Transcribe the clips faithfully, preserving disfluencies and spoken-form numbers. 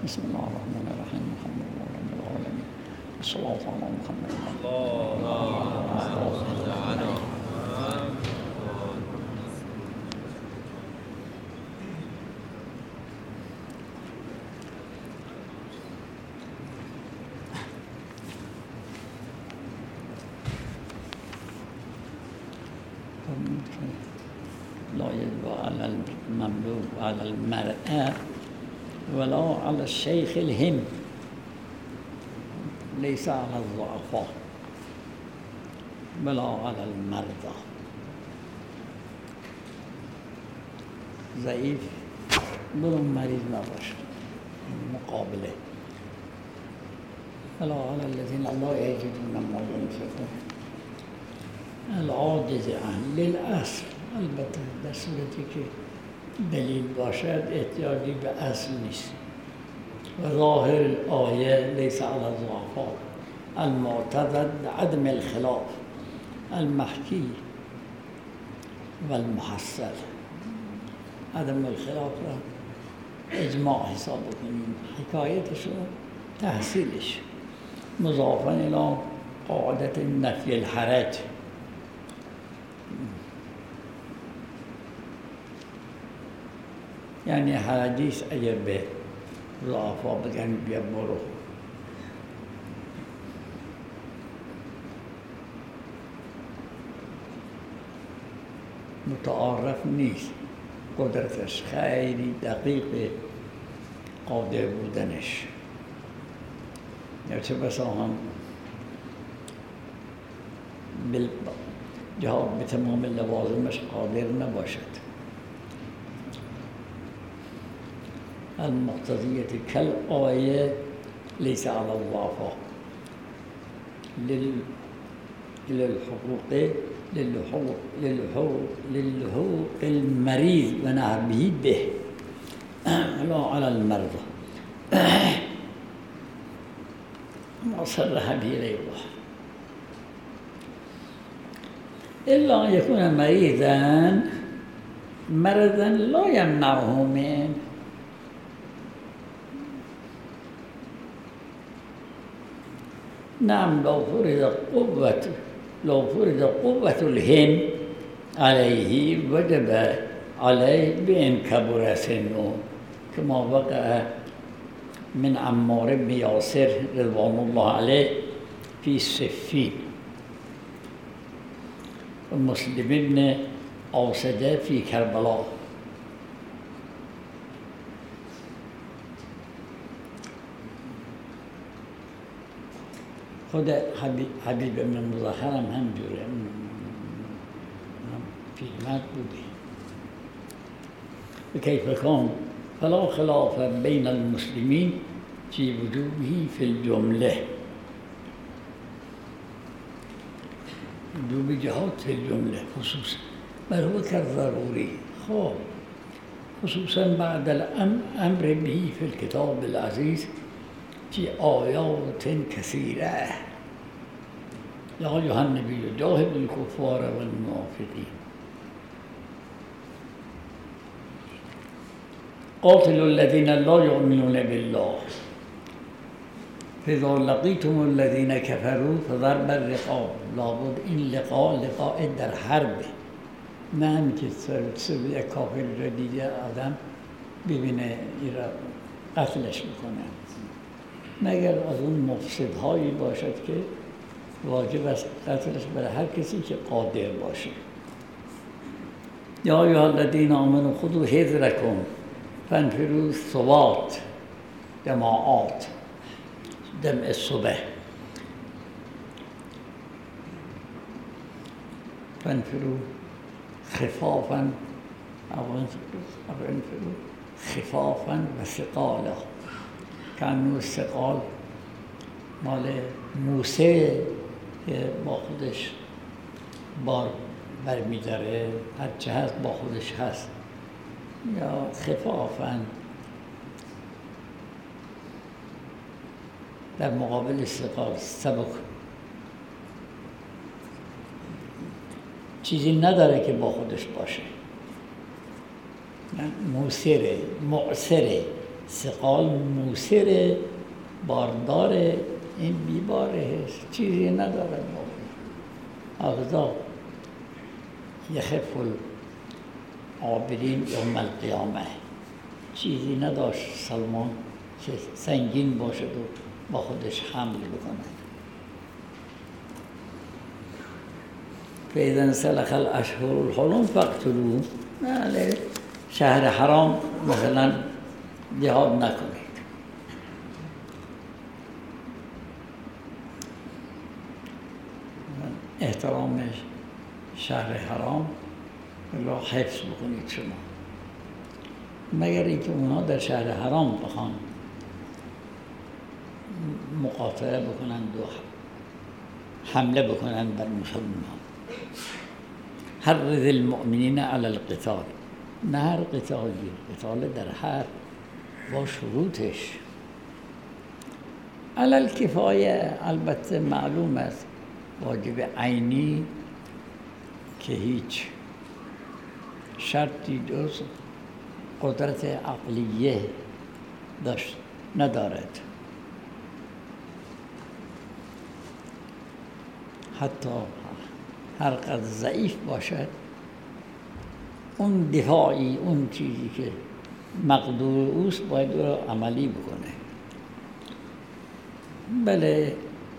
بسم الله الرحمن الرحيم الحمد لله رب العالمين والصلاة على محمد لا يجب على المملوك على المرأة ولا على الشيخ الهم ليس على الضعفاء ولا على المرضى ضعیف برون مریض نباشه مقابله ولا على الذين لا يجدون ما ينفقون العاجز عن للأصل البته در صورتی که دلیل باشد احتیاجی به اصل نیست و ظاهر الآیه لیس علی الضعفاء المعتضد عدم الخلاف المحکی و المحصل عدم الخلاف را اجماع حساب کنیم حکایتش رو تحصیلش مضافا الى قاعدت نفی الحرج یعنی حرجیست اگر به ضعفا بگن بیا برو متعارف نیست قدرتش خیلی دقیق قادر بودنش یا چه بسا هم جواب به تمام لوازمش قادر نباشد المقتضية كالآية ليس على الضعفاء للحقوق للحقوق للحقوق للحقوق المريض ونهبه به لا على المرضى ما صرح به غيره إلا أن يكون مريضا مرضا لا يمنعه من نعم لو فرض قوة لو فرض قوة الهم عليه وجب عليه بإن كبر سنه كما وقع من عمار بن ياسر رضوان الله عليه في صفين ومسلم بن أوسد في كربلاء خود حبیب, حبیب ابن مظاهر هم همجوره پیرمرد بودی وكيف كان فلا خلاف بين المسلمين في وجوبه في الجملة وجوب جهاد في الجملة خصوصا بل هو كالضروري خب خصوصا بعد الأمر به في الكتاب العزيز في آيات كثيرة يا أيها النبي جاهد الكفار والمنافقين قاتلوا الذين لا يؤمنون بالله فإذا لقيتم الذين كفروا فضرب الرقاب لابد این لقاء لقاء در حرب نه هم که سر یک کافر را دیده آدم ببینه این را قتلش میکنه مگر از اون مفسدهایی باشد که واجب است قتلش برای هر کسی که قادر باشه یا ایها الذین آمنوا خذوا حذرکم فانفروا ثبات جماعات جمع الصبح فانفروا خفافا او انفروا خفافا و ثقالا کانو استقال مال موسی که با خودش بار برمیداره هرچه هست با خودش هست یا خفافاً در مقابل استقال سبک چیزی نداره که با خودش باشه موسره معسره ثقال موسر بارداره، این بیباره، چیزی نداره. اغذا یخف العابرین یوم القیامه، چیزی نداشت سلمان که سنگین باشد و با خودش حمل بکنه. فاذا انسلخ الاشهر الحرم فاقتلوهم، بله شهر حرام مثلا جهاد نکنید. احترام شهر حرام را حفظ بکنید شما، مگر اینکه اونها در شهر حرام بخوان مقاطعه بکنند و حمله بکنند بر مسلمان. حرض المؤمنین علی القتال، نه هر قتالی، قتال در حرب با شروطش. علی الکفایه، البته معلوم است واجب عینی که هیچ شرطی جز قدرت عقلیه داشت ندارد، حتی هر قدر ضعیف باشد اون دفاعی، اون چیزی که مقدور اوست باید او را عملی بکنه. بله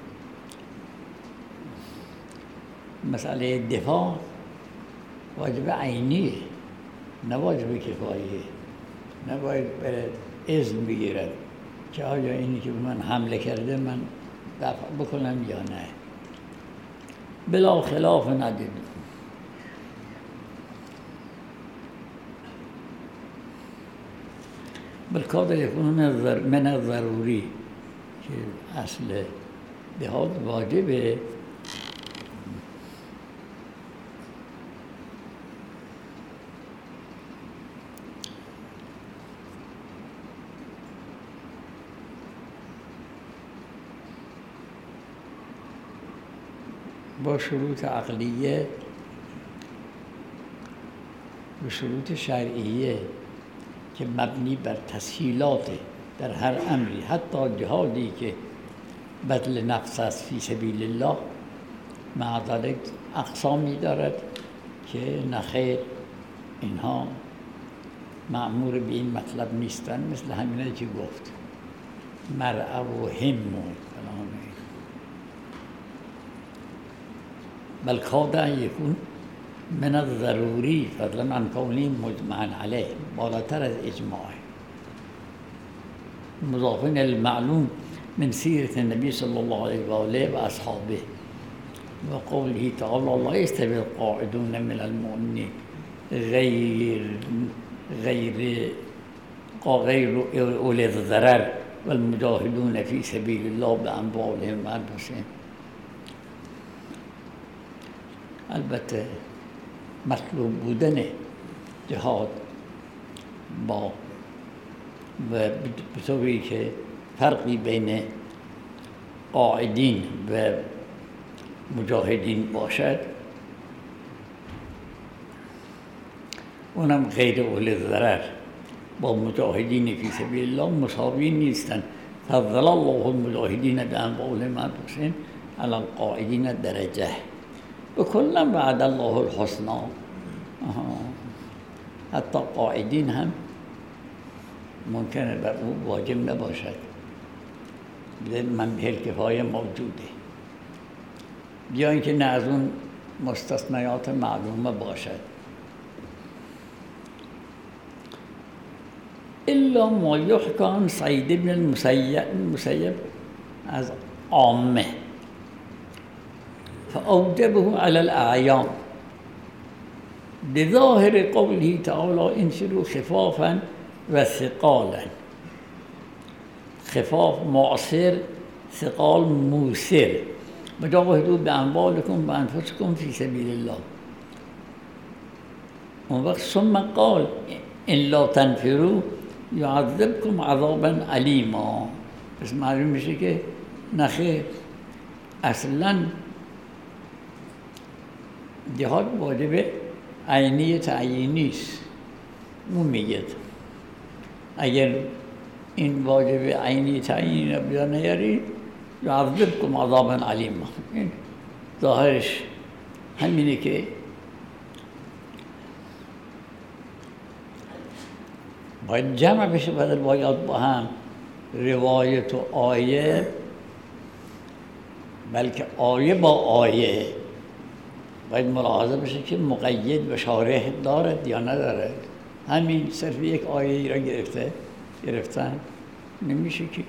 مسئله دفاع واجب عینیه، نه واجب کفاییه. نباید بره اذن بگیرد که آیا اینی که به من حمله کرده من دفع بکنم یا نه. بلا خلاف ندید. بالکاد یکون من الضروری که اصل جهاد واجبه، با شروط عقلیه و شروط شرعیه که مبنی بر تسهیلات در هر امری، حتی جهادی که بذل نفس است فی سبیل الله، مع ذلک اقسامی دارد که نخیر اینها مأمور به این مطلب نیستن، مثل همینه که گفت مرعى و هم و بل کاد یکون من الضروری فضلا عن کونه مجمعا علیه، بالاتر از اجماع. مضاف المعلوم من سیرة النبی صلی الله علیه و آله و اصحابه و قوله تعالی لا یستوی القاعدون من المؤمنین غیر غیر غیر اولی الضرر والمجاهدون فی سبیل الله باموالهم و انفسهم. البته مطلوب بودن جهاد با و به طوری که فرقی بین قاعدین و مجاهدین باشد، اونم غیر اولی ضرر با مجاهدین فی سبیل الله مساوی نیستند. فضل الله المجاهدین باموالهم و انفسهم علی القاعدین درجه بکلا وعد الله الحسنى. حتی قاعدین هم ممکنه بر او واجب نباشد، منبه الکفایه موجوده، یا اینکه نه از اون مستثنیات معلومه باشد. الا ما یحکی عن سعید بن المسیب از عامه فأوجبه على الأعيان بظاهر قوله تعالى انفروا خفافا و ثقالا. خفاف معصر، ثقال موسر. وجاهدوا بأموالكم وأنفسكم في سبيل الله. اون وقت ثم قال ان لا تنفروا يعذبكم عذابا علیما. پس معلوم میشه که نخیر، اصلا جهاد واجب عینی تعیینی است. اون میگه اگر این واجب عینی تعیین رو بیان نیارید یعذبکم عذابا علیما. این ظاهرش همینه که باید جمع بشه بدل باید با هم روایت و آیه، بلکه آیه با آیه باید ملاحظه بشه که مقید و شارح دارد یا ندارد. همین صرف یک آیه ای را گرفته گرفتن نمیشه که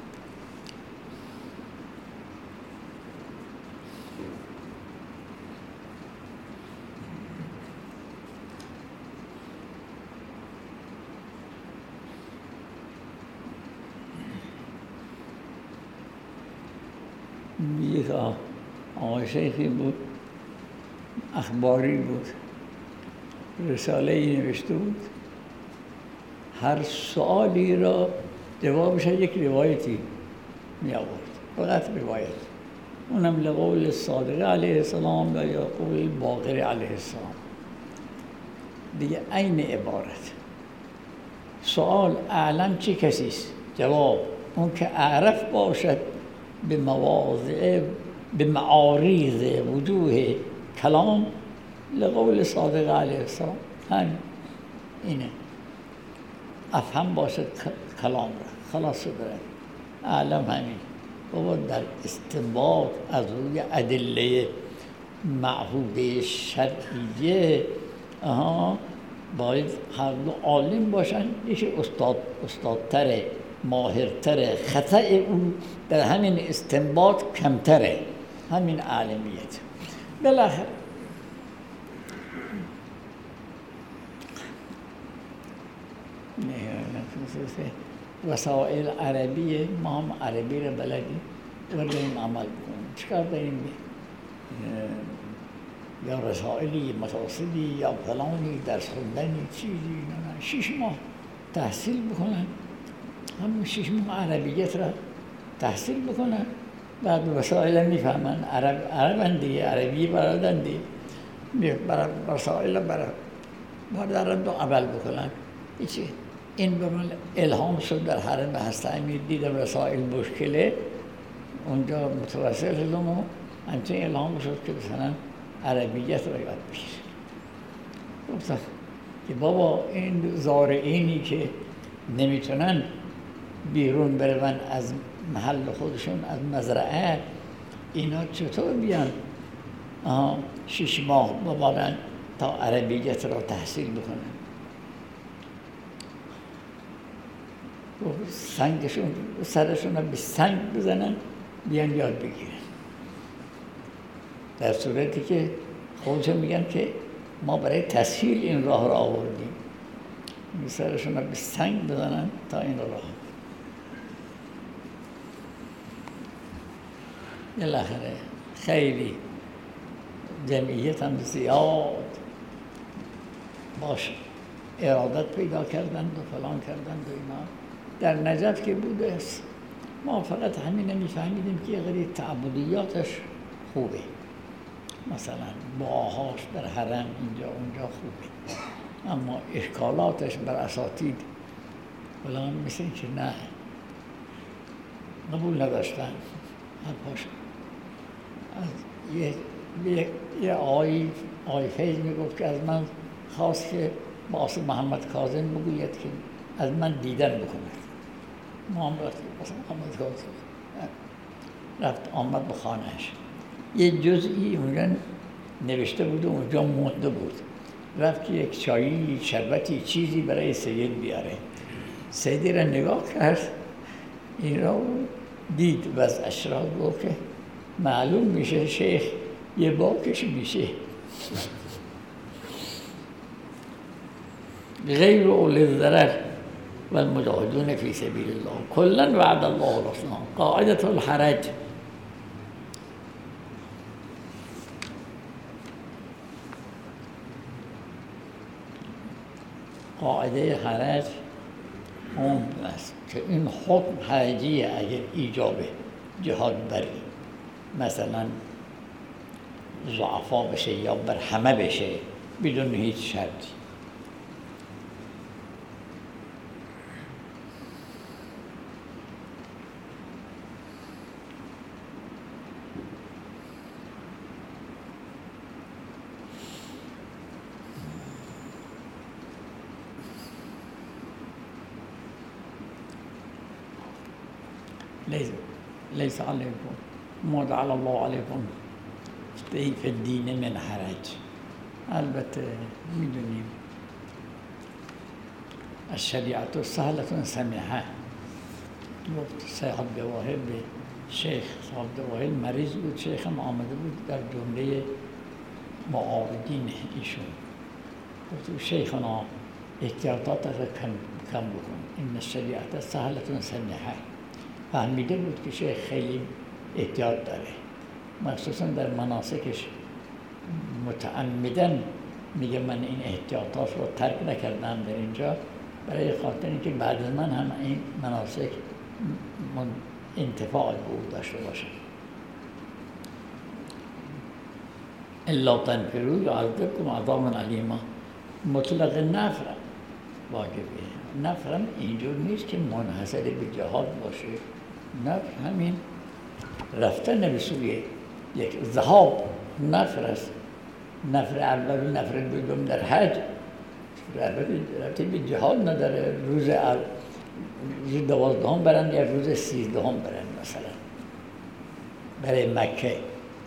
یک آقای شیخی بود، اخباری بود، رساله ای نوشته بود، هر سوالی را جوابش یک روایتی می آورد، فقط روایت، اونم لقول صادق علیه السلام و یا قول باقر علیه السلام، دیگه عین عبارت. سوال اعلم چه کسی است؟ جواب اون که اعرف باشد به مواضع به معاریض وجوه کلام لقول صادق علیه السلام. همین اینه، افهم باشد کلام را، خلاص داره اعلم همین. بابا در استنباط از روی ادله معهوده شرعیه آها باید هر دو عالم باشن، یکی استاد استادتره، ماهرتره، خطأ او در همین استنباط کمتره، همین عالمیت. بالاخره وسائل عربیه، ما هم عربی رو بلدیم و داریم عمل کنیم. چکار داریم؟ یا رسائلی متوسطی یا فلانی درس خوندنی چیزی، نه شش ماه تحصیل بکنن، همون شش ماه عربیت را تحصیل بکنن، بعد وسائل میفهمن، عرب عربن دیگه، عربی بلدن دیگه، برای وسائل برای باید دو عمل بکنن. هیچی. این به من الهام شد در حرم هسته امیر، دیدم رسائل مشکله، اونجا متوسل شدم و همچنین الهام شد که مثلا عربیت را یاد بگیر. گفتم که بابا این زارعینی که نمیتونن بیرون برون از محل خودشون، از مزرعه، اینا چطور بیان شش ماه ببارن تا عربیت را تحصیل بکنن؟ سنگشون سرشون رو به سنگ بزنن بیان یاد بگیرن، در صورتی که خودشون میگن که ما برای تسهیل این راه را آوردیم، سرشون رو به سنگ بزنن تا این راه. بالاخره خیلی جمعیت هم زیاد باشه ارادت پیدا کردند و فلان کردند و اینا. در نجف که بوده است ما فقط همین نمیفهمیدیم که غیر تعبدیاتش خوبه، مثلا باهاش در حرم اینجا اونجا خوبه، اما اشکالاتش بر اساتید فلان مثل که نه قبول نداشتن. حرفاش از یه یه, یه آقای آقای فیض میگفت که از من خواست که باس محمد کاظم بگوید که از من دیدن بکند. محمد محمد کاظم رفت آمد به خانهش، یه جزئی اونجا نوشته بود و اونجا مونده بود، رفت که یک چایی شربتی چیزی برای سید بیاره. سیدی را نگاه کرد، این را دید و از اشراق گفت که معلوم میشه شیخ یه باکش میشه. غیر اول الضرر و المجاهدون فی سبیل الله کلا وعد الله الحسنى قاعده الحرج. قاعده حرج اون است که این حکم حرجیه اگر ایجابه جهاد بری، مثلا ضعفا بشه یا بر همه بشه بدون هیچ شرطی. لیس لیس علیکم ما جعل الله علیکم فی الدین من حرج. البته میدونیم الشریعت سهلة سمیحه. گفت صاحب جواهر به شیخ، صاحب جواهر مریض بود، شیخ هم آمده بود در جمله معارضین ایشون. گفت شیخنا احتیاطات را کم کم بکن، این الشریعت سهلة سمیحه. فهمیده بود که شیخ خیلی احتیاط داره، مخصوصا در مناسکش متعمدن میگه من این احتیاطات رو ترک نکردم در اینجا برای خاطر اینکه بعد از من هم این مناسک انتفاع به او داشته باشه. الا تنفروا یعذبکم عذابا علیما. مطلق نفر واجبه. نفر هم اینجور نیست که منحصر به جهاد باشه. نفر همین رفتن به سوی یک ذهاب نفر است. نفر اول و نفر دوم در حج رفته به جهاد نداره. روز روز دوازدهم برن یا روز سیزدهم برن مثلا برای مکه.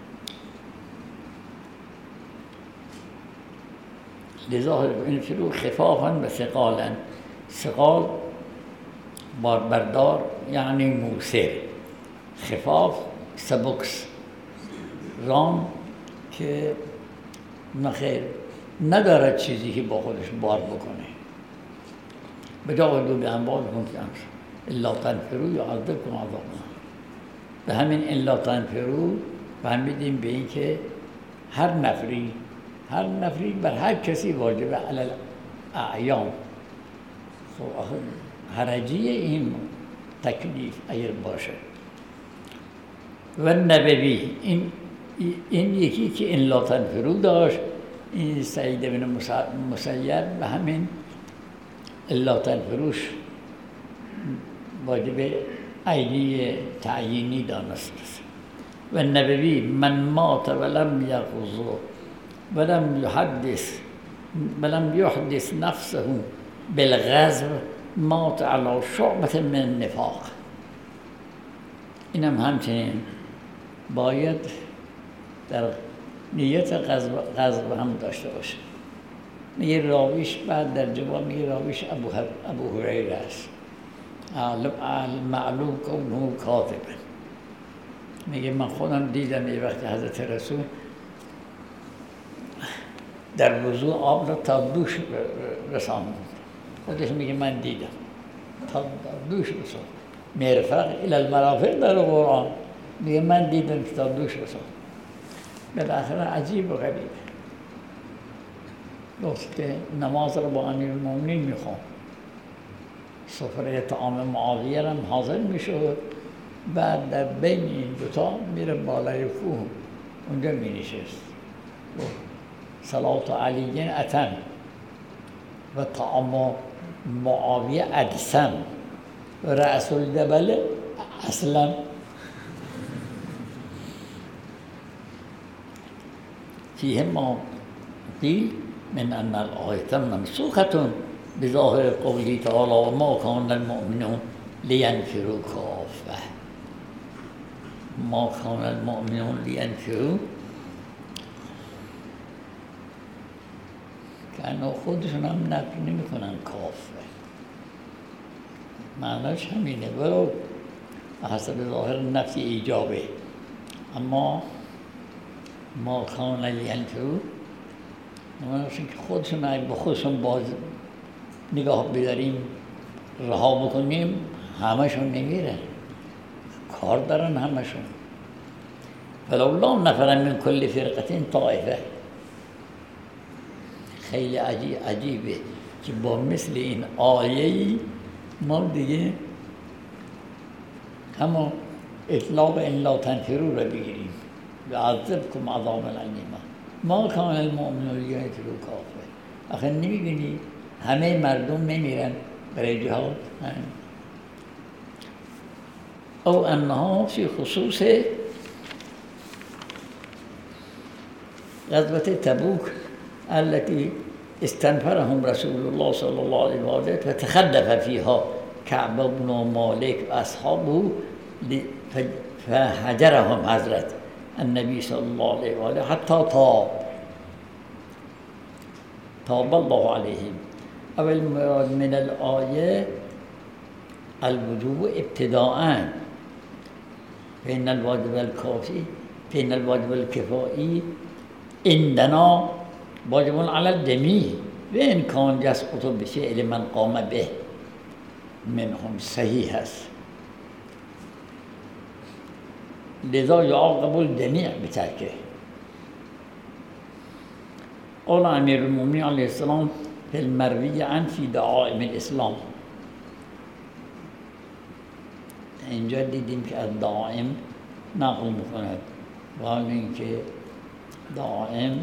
لذا انفروا خفافا و ثقالا. ثقال باربردار یعنی موثر، خفاف سبکس، رام که نخیر ندارد چیزی که با خودش بار بکنه. بجاودوا باموالکم فی امر الا تنفروا یعذبکم عذابا. به همین الا تنفروا فهمیدیم به این که هر نفری هر نفری بر هر کسی واجب علی الاعیان. خب آخه حرجی این تکلیف اگر باشه. و نبوی این این یکی که این لا تنفروا داشت، این سعید بن مسیب به همین الا تنفروش واجب عینی تعیینی دانست. و نبوی من مات ولم یغزو ولم یحدث ولم یحدث نفسه بالغزو مات علی شعبة من النفاق. اینم همچنین باید در نیت غزو, غزو هم داشته باشه. میگه راویش بعد در جواب میگه راویش ابو, ابو هریره است. معلوم کونه کاذبه. میگه من خودم دیدم یه وقت حضرت رسول در وضوء آب را تا دوش رساند. خودش میگه من دیدم تا دوش رساند. مرفق الی المرافق در قرآن میگه من دیدم تا دوش رساند. بالاخره عجیب و غریبه. گفت که نماز رو با امیرالمومنین میخوام. سفره طعام معاویه هم حاضر میشد. بعد در بین این دوتا میره بالای کوه اونجا می نشست. صلات علی اتم و طعام معاویه ادسم و رأس الجبل اصلا. فیه ما قیل من ان الآیة منسوخة بظاهر قوله تعالی و ما کان المؤمنون لینفروا کافة. ما کان المؤمنون لینفروا که انا خودشون هم نفی نمی کنن کافه. معناش همینه ولو حسب ظاهر نفی ایجابه. اما ما کان لینفروا معناش که خودشون اگه به خودشون باز نگاه بداریم رها بکنیم همشون نمیرن، کار دارن همشون. فلولا نفر من کل فرقة طائفه. خیلی عجیب عجیبه که با مثل این آیه‌ای ما دیگه همون اطلاق ان لا تنفروا را بگیریم یعذبکم عذابا الیما. ما کان المؤمنون لینفروا کافة. آخه نمی‌بینی همه مردم نمیرن برای جهاد؟ او انها فی خصوص غزوة تبوک التي استنفرهم رسول الله صلی الله علیه و آله و تخلف فيها كعب بن مالك و اصحابه فهجرهم حضرت النبی صلی الله علیه و آله حتی تاب تاب الله علیهم. اول مراد من الآیه الوجوب ابتداءً فإن الواجب الكافي فإن الواجب الكفائي عندنا واجب على الجميع وإن كان يسقط بفعل من قام به منهم صحیح است، لذا يعاقب الجميع بتركه. قال امیر المؤمنین علیه السلام في المروی عن في دعائم الاسلام. اینجا دیدیم که از دعائم نقل میکند و حال اینکه دعائم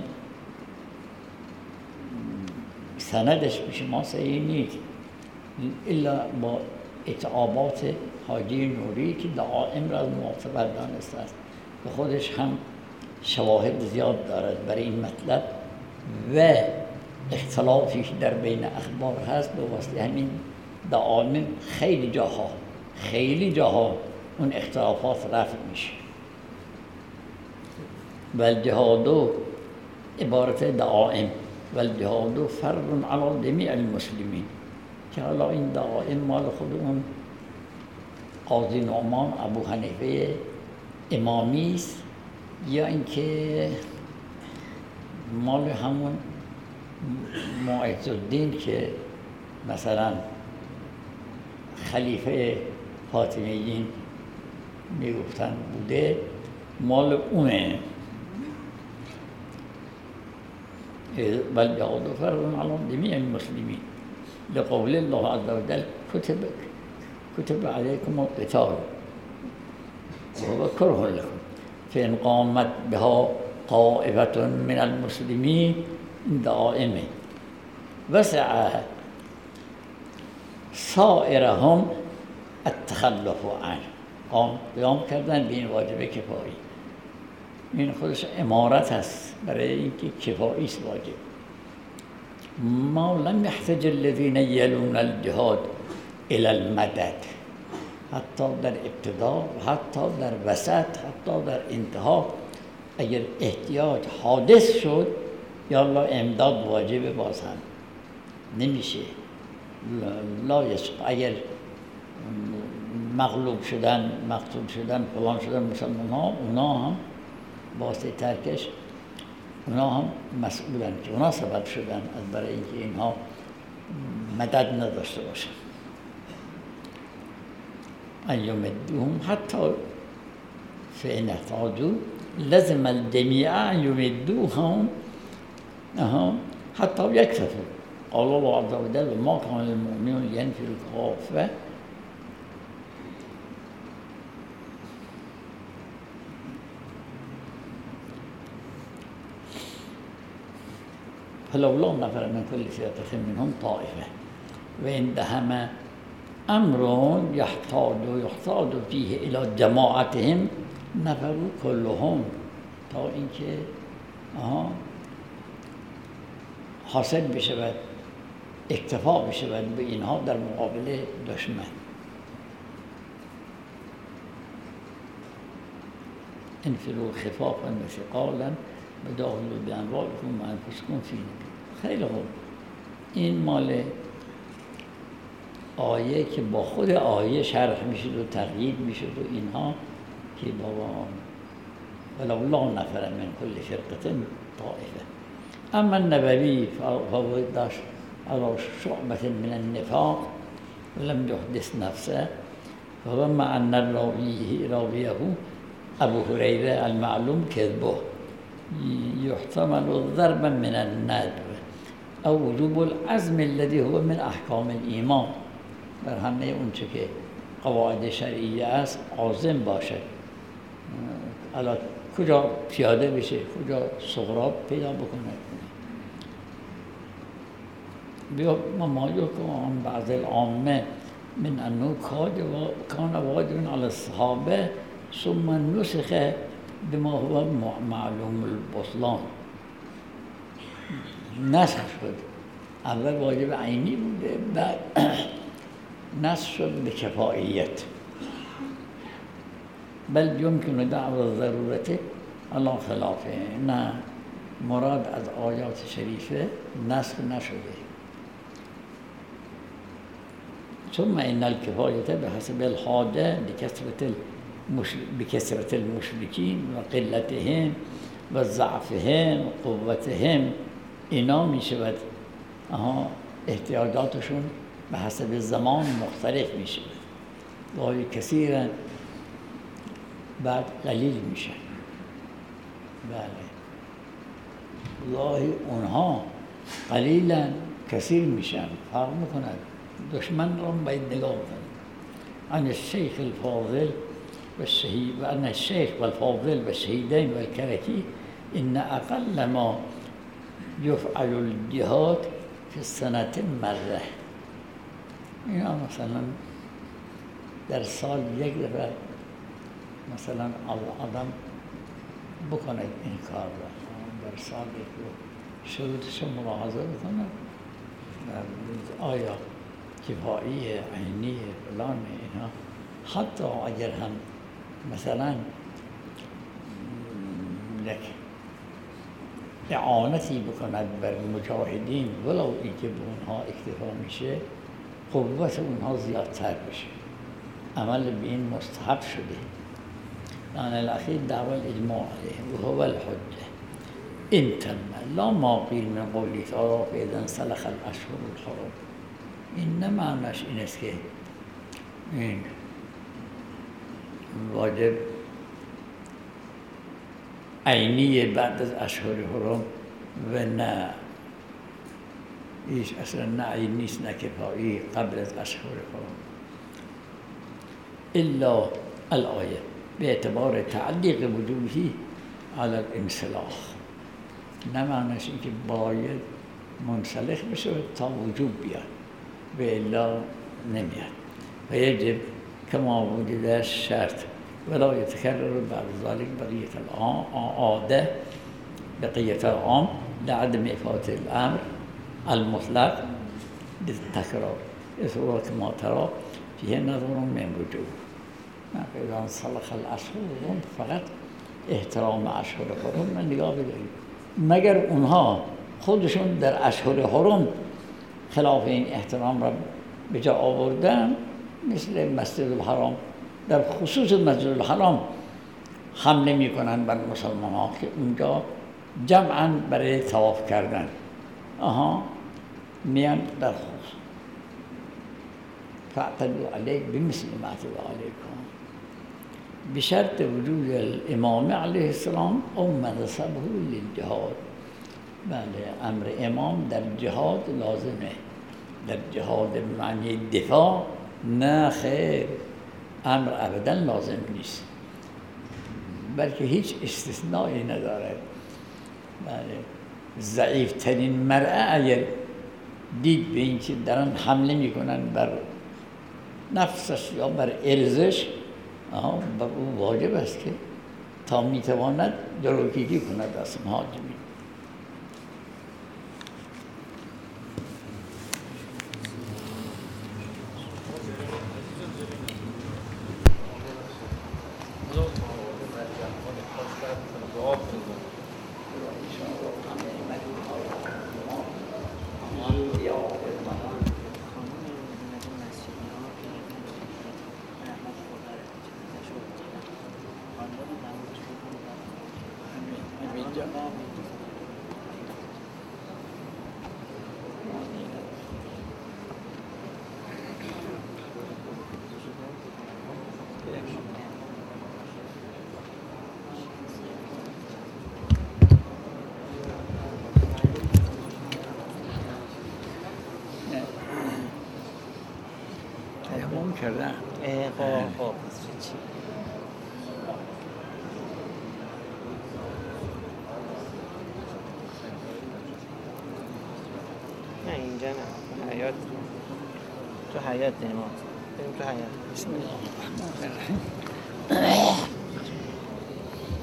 سندش پیش ما صحیح نیست الا با اتعابات حاجی نوری که دعائم را از معتبر دانسته است و خودش هم شواهد زیاد دارد برای این مطلب و اختلافی که در بین اخبار هست به واسطه همین دعائم خیلی جاها خیلی جاها اون اختلافات رفع میشه. و الجهاد عبارت دعائم و الجهاد فرض علی جمیع المسلمین که حالا این دعائم مال خود اون قاضی نعمان ابو حنیفه امامی است یا اینکه مال همون معز الدین که مثلا خلیفه فاطمیین میگفتن بوده مال اونه. بل جهاد فرض علی جمیع المسلمین لقول الله عز وجل كتب كتب عليكم القتال وهو كره لكم فإن قامت بها طائفة من المسلمين دائمة وسع سائرهم التخلف عنه. قام قیام کردن به این واجب کفایی. این خودش امارت هست برای اینکه کفایی است واجب. ما لم يحتج الذين يلون الجهاد الى المدد حتی در ابتدا حتی در وسط حتی در انتها اگر احتیاج حادث شد یا الله امداد واجب باز هم نمیشه لا یسق. اگر مغلوب شدن مقتول شدن فلان شدن مسلمان ها اونا هم واسه ترکش اونا هم مسئولن که اونا سبب شدن از برای اینکه اینها مدد نداشته باشن. ان یمدوهم حتی فإن احتاجوا لزم الجمیع ان یمدوهم حتی یکتفوا. قال الله عز وجل ما كان المؤمنون لينفروا كافة فلولا نفر من كل فرقة منهم طائفة وعندهم امر يحتاج يحتاج فيه الى جماعتهم نفروا كلهم تا اینکه آها حاصل بشود اکتفا بشود به اینها در مقابل دشمن. انفروا خفافا وثقالا وداخلوا باموالكم وانفسكم فی نبی. خیلی خوب، این مال آیه که با خود آیه شرح میشد و تقیید میشد و اینها که بابا ولولا نفر من کل فرقة طائفه. اما النبوی فوض داشت على شعبة من النفاق ولم يحدث نفسه فهو مع أن راويه راويه أبو هريرة المعلوم كذبه يحتمل ضربا من الندب أو وجوب العزم الذي هو من أحكام الإيمان. بر همه اونچه که قواعد شرعیه است عازم باشه. الان کجا پیاده بشه کجا سغراب پیدا بکنه. بیا ما یکم بعض العامه من انه کان واجب على الصحابه ثم نسخ بما هو معلوم البطلان. نسخ شد، اول واجب عینی بوده بعد نسخ شد به کفاییت. بل يمكن دعوى الضرورة على خلافه. نه مراد از آیات شریفه نسخ نشده. ثم ان الكفایة بحسب الحاجة لكثرة المشر... بكثرة المشركين و قلتهم و ضعفهم و قوتهم، اینا می شود آها احتیاجاتشون به حسب زمان مختلف می شود. گاهی کثیرا بعد قلیل میشه. بله گاهی اونها قلیلا کثیر میشن، فرق میکنند. دشمن را باید نگاه کنید. عن الشیخ الفاضل و الشهید و عن الشیخ والفاضل و الشهیدین و الکرکی ان اقل ما یفعل الجهاد فی السنة مره. اینا مثلا در سال یک دفعه مثلا آدم بکنه این کار را، در سال یک رو شروطش ملاحظه بکنه آیا کفایی عینی فلان اینا. حتی اگر هم مثلا یک اعانتی بکند بر مجاهدین ولو اینکه به اونها اکتفا میشه، قوت اونها زیادتر بشه. عمل به این مستحب شده. لأن الأخير دعوى الإجماع عليه وهو الحجة إن تم لا ما قيل من قوله تعالى فإذا انسلخ الأشهر الحرم. این معناش این است که این واجب عینی بعد از اشهر حرم و نه ایش اصلا نه عینی نیست نه کفایی قبل از اشهر حرم. الا الآیه به اعتبار تعلیق وجوبی علی الانسلاخ. نه معنیش این که باید منسلخ بشه تا وجوب بیاد و الا نمیاد. و یجب کما وجود شرط ولا يتكرر بعد ذلك بقية العادة بقية العام لعدم إفادة الأمر المطلق للتكرار. إذا كما ترى فيه نظر من وجوه. اذا انسلخ الاشهر فقط احترام اشهر حرم من نگاه بدارید. مگر اونها خودشون در اشهر حرم خلاف این احترام را به جا آوردن، مثل مسجد الحرام در خصوص مسجد الحرام حمله میکنن بر مسلمان ها که اونجا جمعاً برای طواف کردن آها میان در خصوص فاعتدوا علیه بمثل ما اعتدوا علیکم بشرط وجود الامام علیه السلام او منصبه للجهاد. بله امر امام در جهاد لازمه، در جهاد به معنی دفاع نه خیر، امر ابدا لازم نیست بلکه هیچ استثنایی نداره. بله ضعیف ترین مرأه اگر دید به این که دارن حمله میکنن بر نفسش یا بر ارزش، بر او واجب است که تا میتواند جلوگیری کند از مهاجمین. کردن خب خب نه اینجا نه حیات تو حیات داریم ما بریم تو حیات. بسم الله الرحمن الرحیم.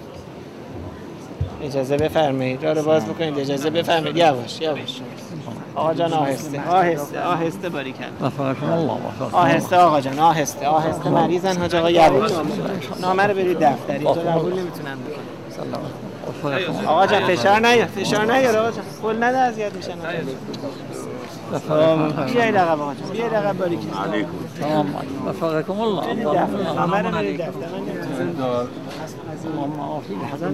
اجازه بفرمایید را رو باز بکنید. اجازه بفرمایید. یواش یواش. آقا جان آهسته آهسته آهسته باری کرد. وفقكم الله وفقكم آهسته آقا جان آهسته آهسته مریضن حاج آقا یواش. نامه رو برید دفتر اینطور قبول نمیتونن بکنن. آقا جان فشار نیار فشار نیار آقا جان کل نده اذیت میشن. بیایید عقب آقا جان بیایید عقب باری کرد. تمام وفقكم الله. نامه رو برید دفتر من نمیتونم. اللهم عافیه حسن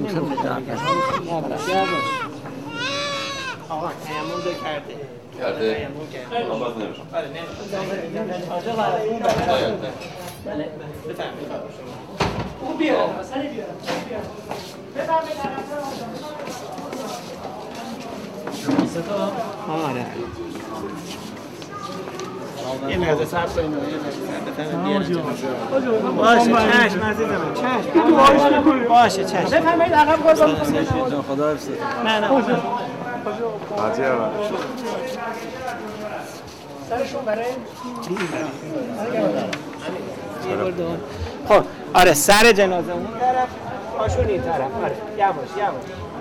آقا تیمم دو کرده کرده؟ تیمم کرده من باز نمیشم آره نمیشم آجا برای بله بفرمایید او بیار مثلا بیار بفرمایید آره یه لحظه صبر کنید باشه چشم عزیزم چشم باشه چشم بفرمایید عقب گذار خدا حفظت. نه نه عجیبه. سرشون برای خب آره سر جنازه اون طرف پاشون این طرف آره یواش یواش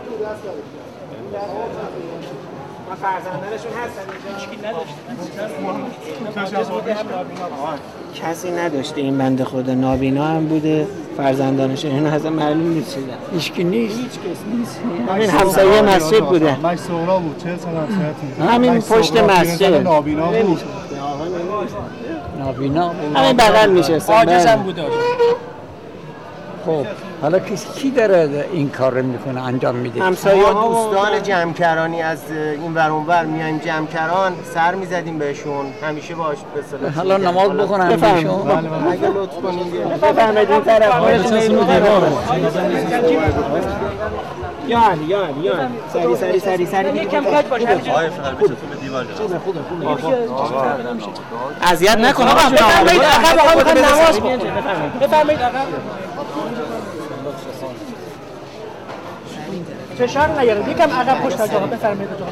ما فرزندانشون هستن هیچکی نداشته کسی نداشته این بنده خدا نابینا هم بوده فرزندانشون اینا اصلا معلوم نیست چیزا هیچکی نیست هیچ کس نیست همین همسایه مسجد بوده مش سهرا بود چه سنت همین پشت مسجد نابینا بود نابینا همین بغل میشه عاجزم بوده. خب حالا کسی کی داره این کار رو میکنه انجام میده؟ همسایه ما ها دوستان جمعکرانی از این ور اون ور میایم جمعکران سر میزدیم بهشون همیشه باش به اصطلاح حالا نماز بخونن بفرمایید. بهشون اگه لطف کنید بفرمایید این طرف یا علی یا علی یا علی سری سری سری سری یکم کاج باشه. آقای فقط میشه تو به دیوار جان. اذیت نکن آقا بفرمایید عقب آقا میخوام نماز بخونم. بفرمایید عقب. فشار نیاره یکم عقب پشت از آقا بفرمایید آقا.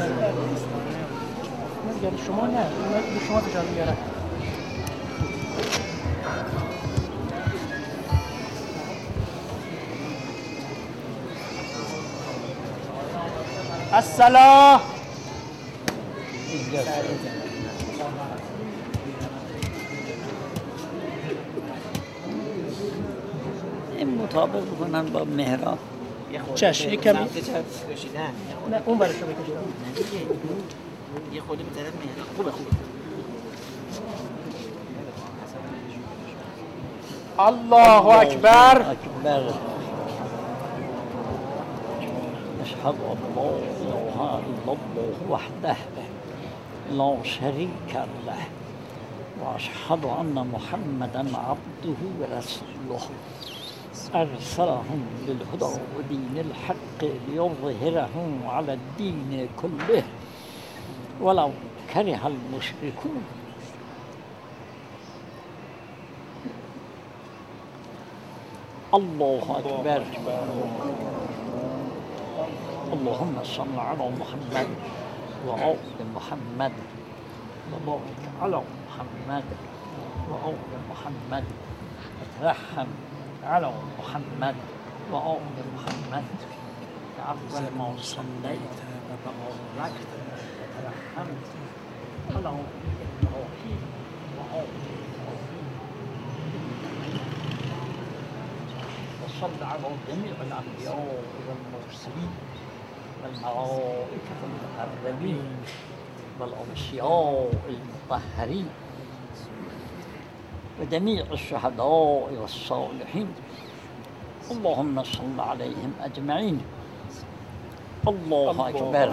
شما نه شما فشار میاره. الصلاة این مطابق بکنن با مهراب چشم یکم نه اون برشو بکشید. یه خودی به طرف میاد خوبه خوبه الله اکبر. اکبر اشهد ان لا اله الا الله وحده لا شريك له واشهد ان محمدا عبده ورسوله ارسله بالهدى ودين الحق ليظهره على الدين كله ولو كره المشركون. الله أكبر. اللهم صل على محمد وآل محمد وبارك على محمد وآل محمد وترحم على محمد وآل محمد أول ما صليت وباركت وترحمت على إبراهيم وآل وصل على جميع الأنبياء والمرسلين والملائكة المقربين والأوصياء المطهرين وجميع الشهداء والصالحين اللهم صل عليهم أجمعين. الله أكبر.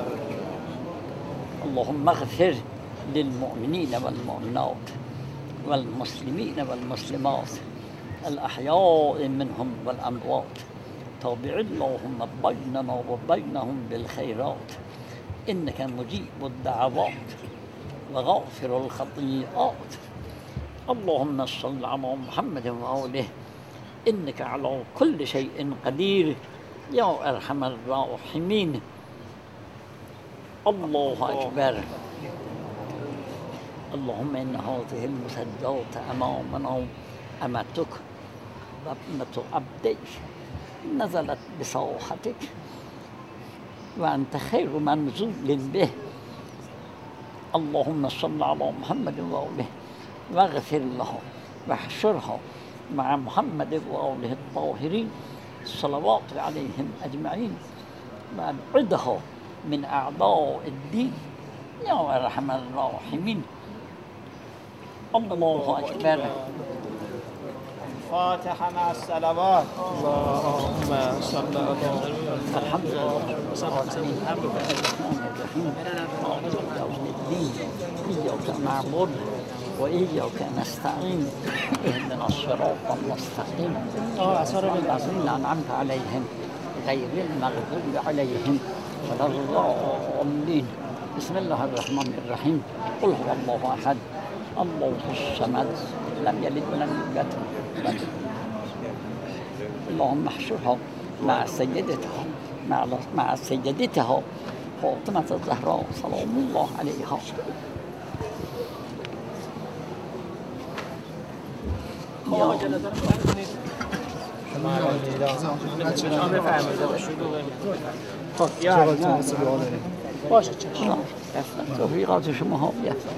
اللهم اغفر للمؤمنين والمؤمنات والمسلمين والمسلمات الأحياء منهم والأموات تابع اللهم بيننا وبينهم بالخيرات إنك مجيب الدعوات وغافر الخطيئات. اللهم صل على محمد وآله إنك على كل شيء قدير يا أرحم الراحمين. الله أكبر. اللهم إن هذه المسجدات أمامنا أمتك وابنة عبدك نزلت بساحتك وأنت خير منزول به اللهم صل على محمد وآله واغفر له واحشرها مع محمد وآله الطاهرين الصلوات عليهم أجمعين وابعدها من أعداء الدين يا أرحم الراحمين. الله أكبر. فاتحة مع الصلوات. اللهم صل على الحمد لله الرحمن الرحيم يوم الدين إياك نعبد وإياك نستعين اهدنا الصراط المستقيم صراط الذين أنعمت عليهم غير المغضوب عليهم ولا الضالين. بسم الله الرحمن الرحيم. قل هو الله أحد الله الصمد لم يلد ولم يولد. اللهم احشرها مع سيدتها مع مع سيدتها فاطمة الزهراء سلام الله عليها. باشه چشم. توفیقات شما ها بیفته.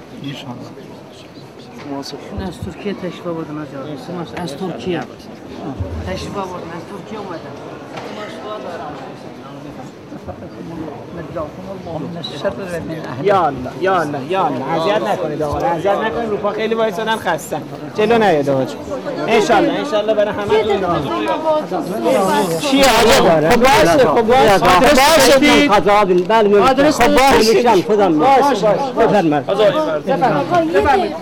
این از ترکیه تشریف آوردن از از ترکیه تشریف آوردن از ترکیه اومدن. یا الله یا الله یا الله اذیت نکنید آقا اذیت نکنید روپا خیلی وایسادن خستن جلو نیاد آقا ان شاء الله ان شاء الله برای همه چی آقا خب باشه خب باشه خدا بله آدرس خب باشه خودم باشه بفرمایید بفرمایید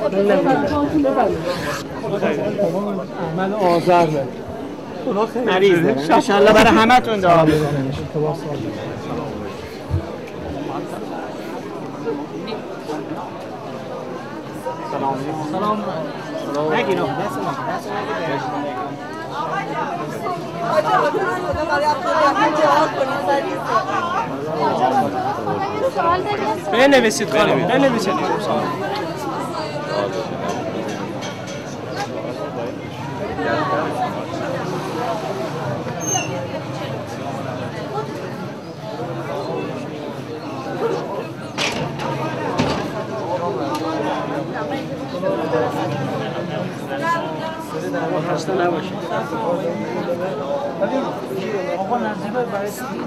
من آذر مریض دارم ان شاء الله برای همتون دعا میکنم. سلام سلام سلام نگیرم دست ما دست ما بنویسید خانم بنویسید. خسته نباشید. آقا نزدیک برای